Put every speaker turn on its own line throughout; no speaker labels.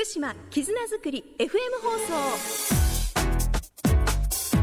島絆づくり FM 放送。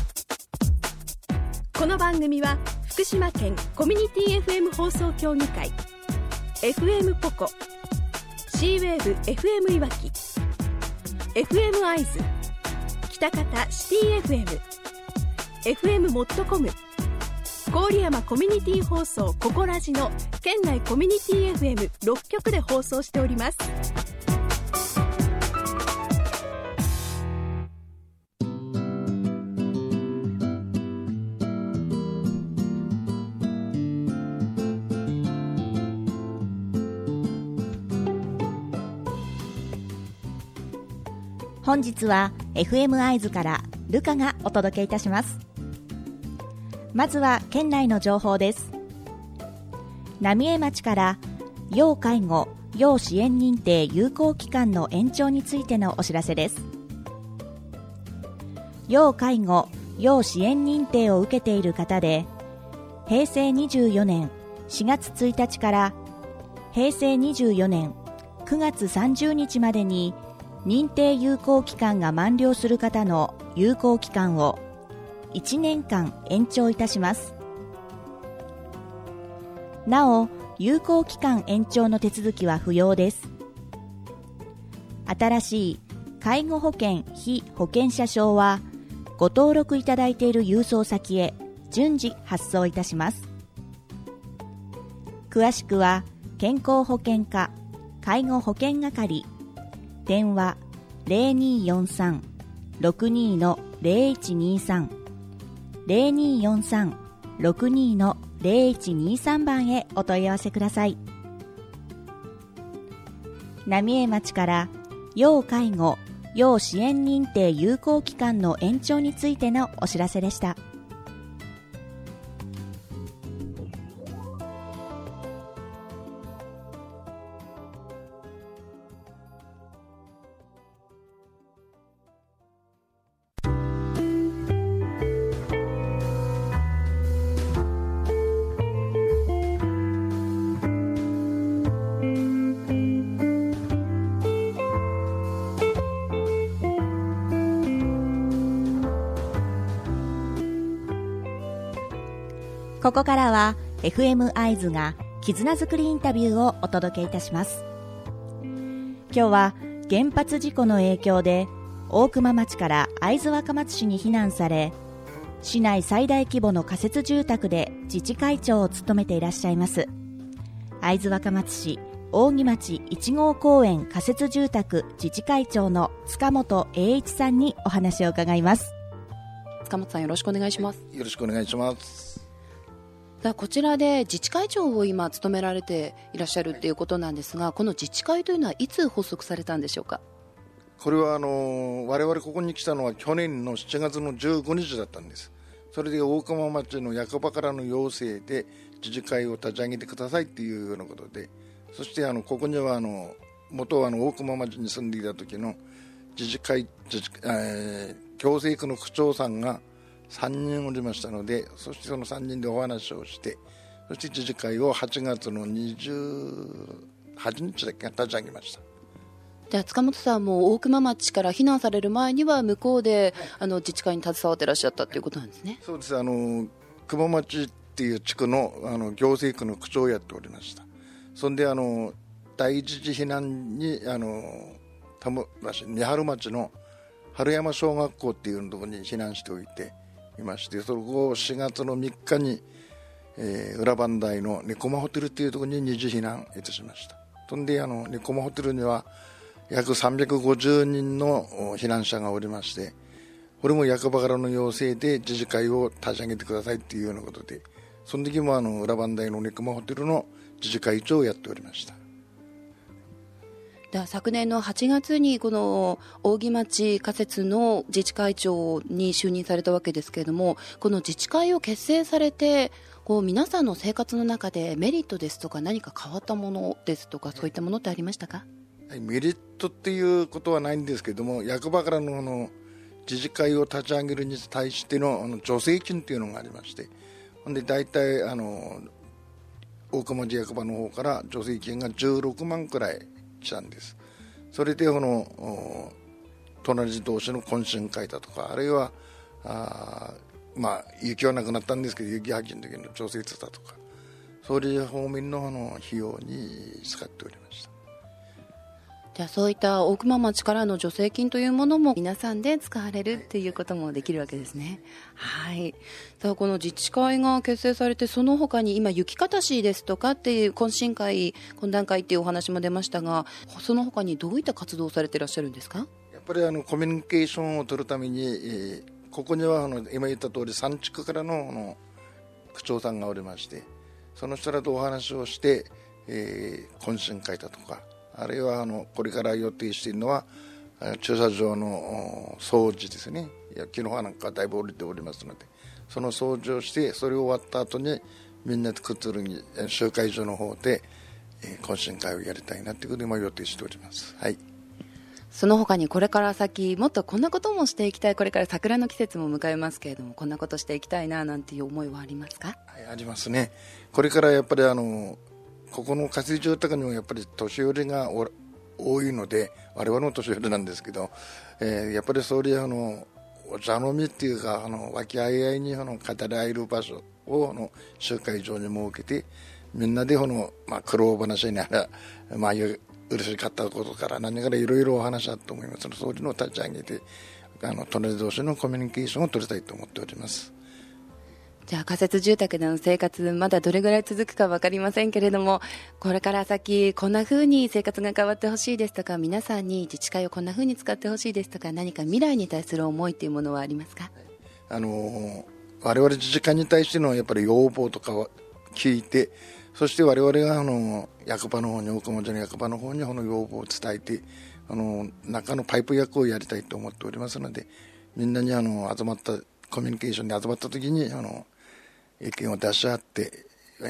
この番組は福島県コミュニティ FM 放送協議会 FM ポコ C-WAVE FM いわき FM アイズ北方シティ FM FM モットコム郡山コミュニティ放送ココラジの県内コミュニティ FM6 局で放送しております。
本日は FM アイズからルカがお届けいたします。まずは県内の情報です。浪江町から要介護・要支援認定有効期間の延長についてのお知らせです。要介護・要支援認定を受けている方で、平成24年4月1日から平成24年9月30日までに認定有効期間が満了する方の有効期間を1年間延長いたします。なお、有効期間延長の手続きは不要です。新しい介護保険被保険者証はご登録いただいている郵送先へ順次発送いたします。詳しくは健康保険課介護保険係電話 0243-62-0123 0243-62-0123 番へお問い合わせください。浪江町から要介護・要支援認定有効期間の延長についてのお知らせでした。ここからは FM アイズが絆づくりインタビューをお届けいたします。今日は原発事故の影響で大熊町から会津若松市に避難され、市内最大規模の仮設住宅で自治会長を務めていらっしゃいます会津若松市扇町1号公園仮設住宅自治会長の塚本栄一さんにお話を伺います。
塚本さん、よろしくお願いします。
よろしくお願いします。
こちらで自治会長を今務められていらっしゃるということなんですが、この自治会というのはいつ発足されたんでしょうか。
これは我々ここに来たのは去年の7月の15日だったんです。それで大熊町の役場からの要請で自治会を立ち上げてくださいっていうようなことで、そしてここには元は大熊町に住んでいた時の自治会行政区の区長さんが3人おりましたので、そしてその3人でお話をして、そして自治会を8月の28日だけ立ち上げました。
じゃあ塚本さんも大熊町から避難される前には向こうで、自治会に携わっていらっしゃったということなんですね。
そうです。熊町っていう地区の行政区の区長をやっておりました。そんで第一次避難に三春町の春山小学校っていうところに避難しておいていまして、そこを4月の3日に、裏磐梯のネコマホテルっていうところに二次避難いたしました。そんでネコマホテルには約350人の避難者がおりまして、これも役場からの要請で自治会を立ち上げてくださいっていうようなことで、その時も裏磐梯のネコマホテルの自治会長をやっておりました。
では昨年の8月にこの扇町仮設の自治会長に就任されたわけですけれども、この自治会を結成されて皆さんの生活の中でメリットですとか何か変わったものですとか、そういったものってありましたか。
メリットっていうことはないんですけども、役場からの自治会を立ち上げるに対しての助成金というのがありまして、で大体大熊町役場の方から助成金が16万くらい来たんです。 それで隣同士の懇親会だとか、あるいは雪はなくなったんですけど、雪はきの時の調節だとか、そういう方面の費用に使っておりました。
じゃあそういった大熊町からの助成金というものも皆さんで使われるっていうこともできるわけですね。はい。さあこの自治会が結成されて、その他に今雪かたしですとかっていう懇親会、懇談会っていうお話も出ましたが、その他にどういった活動をされていらっしゃるんですか？
やっぱりコミュニケーションを取るために、ここには今言った通り3地区からの区長さんがおりまして、その人らとお話をして、懇親会だとか、あるいはこれから予定しているのは駐車場の掃除ですね。木の葉なんかだいぶ降りておりますので、その掃除をして、それを終わった後にみんなでくつろぎ集会所の方で、懇親会をやりたいなということで今予定しております。はい。
その他にこれから先もっとこんなこともしていきたい、これから桜の季節も迎えますけれども、こんなことしていきたいななんていう思いはありますか？
はい、ありますね。これからやっぱりここの仮設住宅にもやっぱり年寄りが多いので、我々も年寄りなんですけど、やっぱりそういうお茶飲みっていうか和気あいあいに語り合える場所を集会場に設けて、みんなで苦労話になら嬉しかったことから何からいろいろお話あると思いますので、そういうのを立ち上げて隣同士のコミュニケーションを取りたいと思っております。
じゃあ仮設住宅での生活、まだどれぐらい続くか分かりませんけれども、これから先こんな風に生活が変わってほしいですとか、皆さんに自治会をこんな風に使ってほしいですとか、何か未来に対する思いというものはありますか？
我々自治会に対してのやっぱり要望とかを聞いて、そして我々が役場の方に、大熊町の役場の方に要望を伝えて、中のパイプ役をやりたいと思っておりますので、みんなに集まったコミュニケーションに集まった時に意見を出し合って、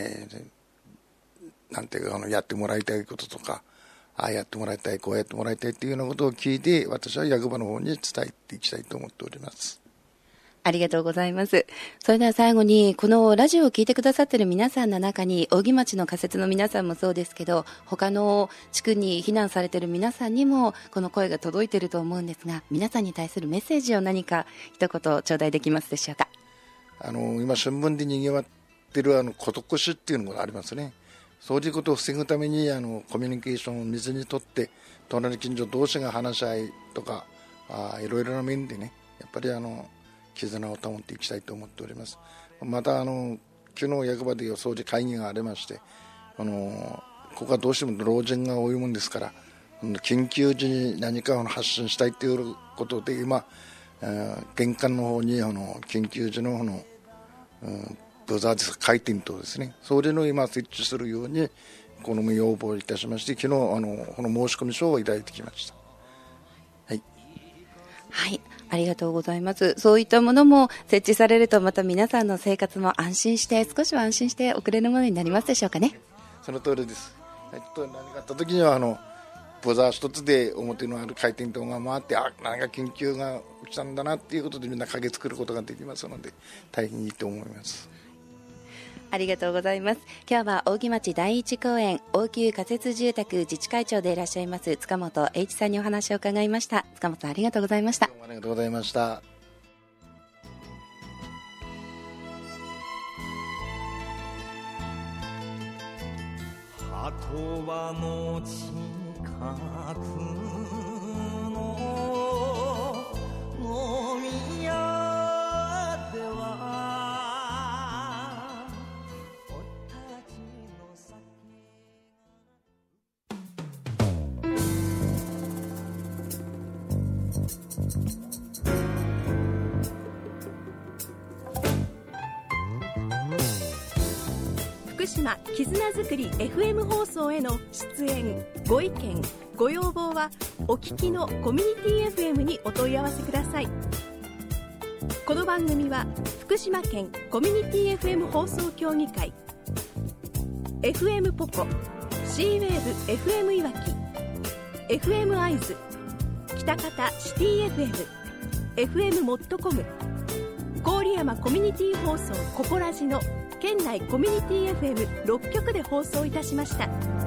なんていうかやってもらいたいこととか、ああやってもらいたい、こうやってもらいたいっていうようなことを聞いて、私は役場の方に伝えていきたいと思っております。
ありがとうございます。それでは最後に、このラジオを聞いてくださっている皆さんの中に、扇町の仮設の皆さんもそうですけど、他の地区に避難されている皆さんにもこの声が届いていると思うんですが、皆さんに対するメッセージを何か一言頂戴できますでしょうか？
今新聞でにぎわっている孤独死っていうのがありますね。そういうことを防ぐためにコミュニケーションを水にとって、隣近所同士が話し合いとかいろいろな面でね、やっぱり絆を保っていきたいと思っております。また昨日役場で掃除会議がありまして、ここはどうしても老人が多いもんですから、緊急時に何か発信したいということで、今玄関の方に緊急時のブザーです回転灯ですね、それの今設置するようにこの要望いたしまして、昨日この申し込み書をいただいてきました。はい、
はい、ありがとうございます。そういったものも設置されると、また皆さんの生活も安心して、少しは安心して送れるものになりますでしょうかね。
その通りです。何かあった時にはブザー一つで表のある回転灯が回って、何か緊急が起きたんだなっていうことでみんな駆けつけることができますので、大変いいと思います。
ありがとうございます。今日は扇町第一公園応急仮設住宅自治会長でいらっしゃいます塚本英一さんにお話を伺いました。塚本さん、ありがとうございました。
どうもありがとうございました。
鳩場の近くの飲み屋では
福島絆づくり FM 放送への出演ご意見ご要望はお聞きのコミュニティ FM にお問い合わせください。この番組は福島県コミュニティ FM 放送協議会 FM ポコ C-WAVE FM いわき FM アイズ北方シティ FM FM モットコム郡山コミュニティ放送ココラジの県内コミュニティ FM6 局で放送いたしました。